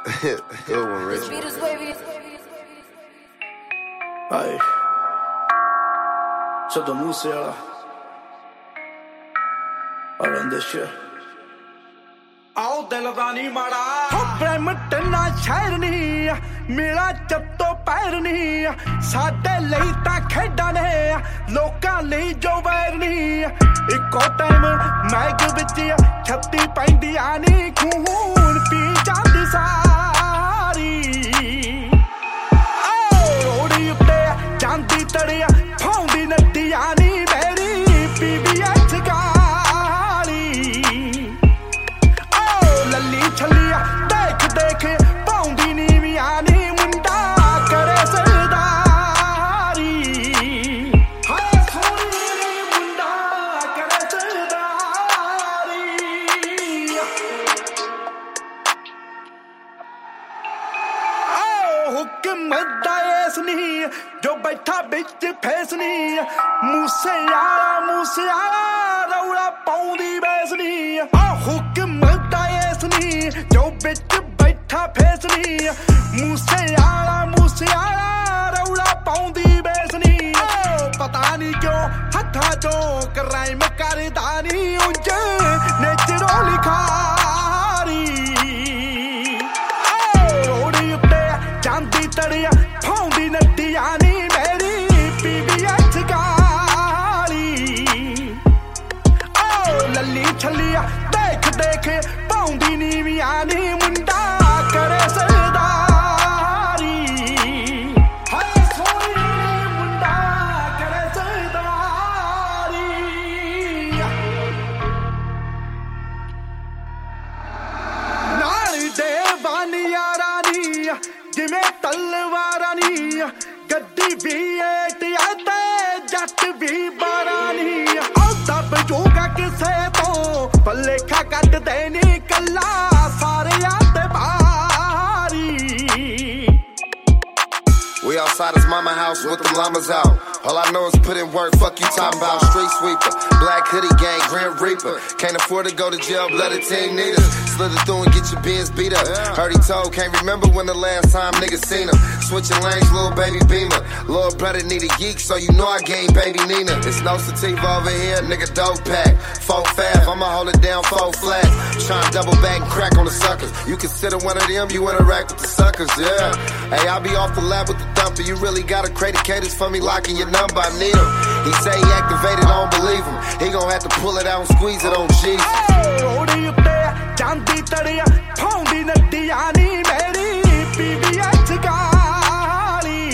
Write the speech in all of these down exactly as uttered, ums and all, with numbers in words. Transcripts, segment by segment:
Good one, Rich. Ay, sotto musica around this shit. आओ दिल दा नी माड़ा प्रेम टन्ना शहर नी मेरा जत्तो पैर नी साडे लई तां खेडां ने लोकां लई जो वैर नी इक्को टाइम मैग विच छत्ती पैंदियां नी खून पी जांदी सारी रोड़ी उत्ते जांदी तड़िया फाउंदी नट्टियां नी मेरी पीबीएच गाली लल्ली छलिया देख देख पाउंदी नीवियां नी मुंडा करे सरदारी हाय सोनी मुंडा करे सरदारी ओ हुक्म दायस नी जो बैठा बिच फेस नी मूसे यारा मूसे यारा रौला पाउंदी बैस नी ओ हुक्म दायस नी जो बिच बैठा फेस नी मूसे यारा मूसे यारा रौला पाउंदी बैस नी पता नहीं क्यों हथा चो क्राइम करदा नी उंज नेचरो लिखारी रोड़ी उत्ते जांदी तड़िया फाउंदी नट्टियां नी मेरी पीबीएच गाली लल्ली छलिया देख देख पाउंदी नीवियां नी मुंडा करे सरदारी हाय सोनी मुंडा करे सरदारी नाल दे बानिया रानी जिवें तलवारां नी गड्डी भी एटिया ते जट भी बारानी ओ दब जूगा किसे तो भलेखा कट देनी कला सारे आते बारी We outside his mama house with the llamas out. All I know is put in work, fuck you talking about. Street sweeper, black hoodie gang, Grim Reaper. Can't afford to go to jail, blood the team need us. Slid it through and get your bins beat up. Heard he told, can't remember when the last time niggas seen him. Switching lanes, little baby Beamer. Lord brother need a geek, so you know I gained baby Nina. It's no sativa over here, nigga dope pack. Four fab, I'ma hold it down, four flat. Tryna double back and crack on the suckers. You consider one of them, you interact with the suckers, yeah. Hey, I'll be off the lab with the thumper. You really got a crate of caters for me, locking your number, I need him. He say he activated, I don't believe him. He gon' have to pull it out and squeeze it on Jesus. रोड़ी उत्ते जांदी तड़िया फाउंदी नट्टियां नी मेरी PBH गाली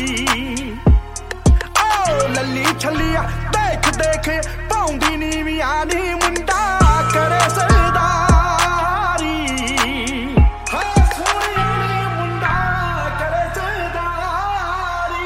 ओ लल्ली छलिया देख देख पाउंदी नीवियां नी मुंडा करे सरदारी हाय सोनी मुंडा करे सरदारी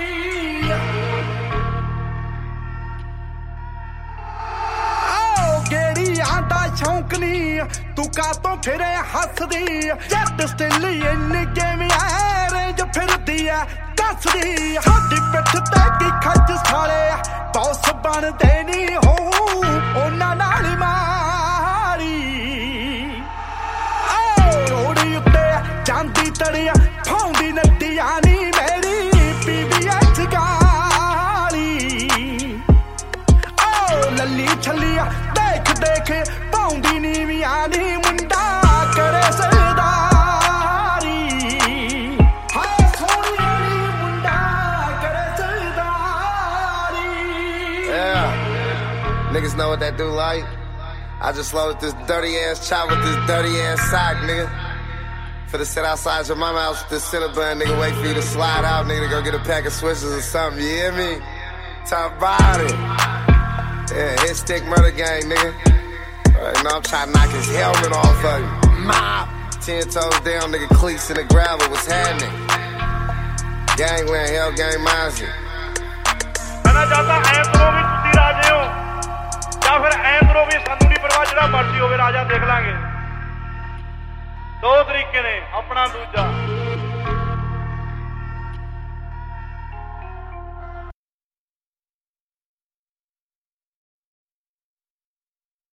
गेड़ियां दा शौक नी तू कातों फिरे हसदी जट स्टिल इन गेम रेंज फिरदी है दसदी साडी पिठ ते की खच साले बॉस बन देनी हो ओना नाल मारी रोड़ी उत्ते जांदी तड़िया फाउंदी नट्टियां नी मेरी पीबीएच गाली लल्ली छलिया देख देख पाउंदी नीवियां नी मुंडा करे सरदारी हाय सोनी मुंडा करे सरदारी Yeah. Niggas know what that do like. I just loaded this dirty ass chop with this dirty ass sock, nigga. Finna sit outside your mama house with this Cinnabon, nigga. Wait for you to slide out, nigga, to go get a pack of switches or something. You hear me? Talk about it. Yeah, hit stick murder gang, nigga. Right, you know, I'm trying to knock his helmet off of you. Mop! Ten toes down, nigga, cleats in the gravel. What's happening? Gangland, hell gang minds you. कहना चाहता ऐ करो भी तुसी राजे हो या फिर ऐ करो भी सानू नहीं परवाह जिहड़ा मर्जी होवे राजा देख लांगे दो तरीके ने अपना दूजा